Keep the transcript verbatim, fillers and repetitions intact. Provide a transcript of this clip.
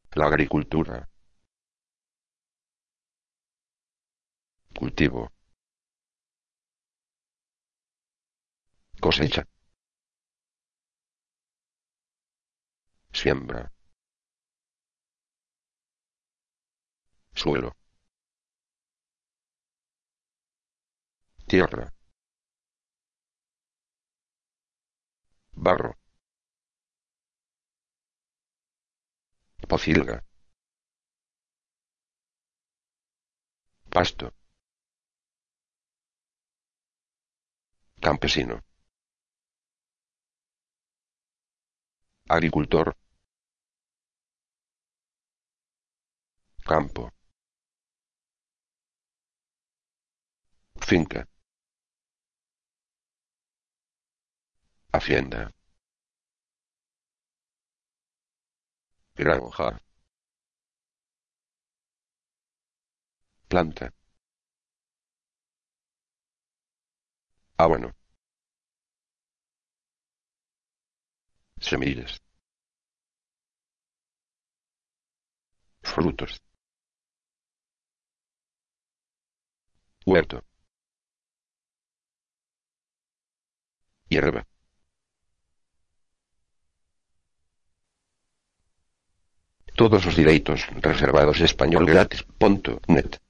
La agricultura. Cultivo. Cosecha. Siembra. Suelo. Tierra. Barro. Pocilga. Pasto. Campesino. Agricultor. Campo. Finca. Hacienda. Granja. Planta. Ah, bueno. Semillas. Frutos. Huerto. Hierba. Todos os direitos reservados español gratis punto net.